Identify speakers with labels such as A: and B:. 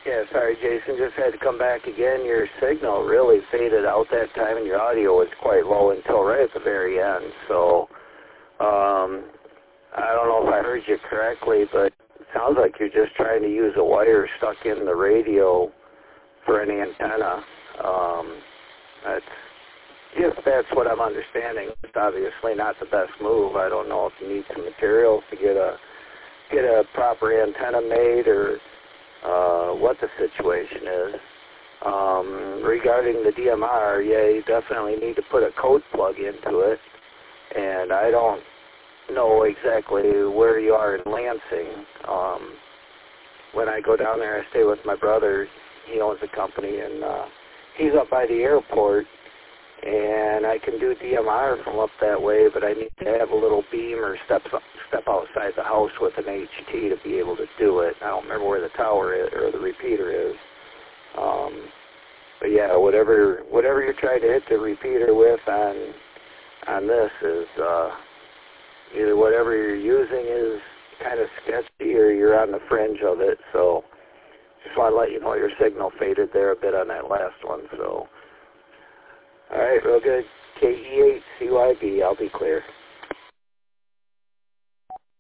A: Yeah, sorry, Jason. Just had to come back again. Your signal really faded out that time, and your audio was quite low until right at the very end. So, I don't know if I heard you correctly, but it sounds like you're just trying to use a wire stuck in the radio for an antenna. That's what I'm understanding. It's obviously not the best move. I don't know if you need some materials to get a proper antenna made or what the situation is. Regarding the DMR, yeah, you definitely need to put a code plug into it, and I don't know exactly where you are in Lansing. When I go down there, I stay with my brother. He owns a company, and he's up by the airport, and I can do DMR from up that way, but I need to have a little beam or step outside the house with an HT to be able to do it. I don't remember where the tower is or the repeater is. But yeah, whatever you're trying to hit the repeater with on this is either whatever you're using is kind of sketchy or you're on the fringe of it. So just want to let you know your signal faded there a bit on that last one. So all right, real good. KE8CYB, I'll be clear.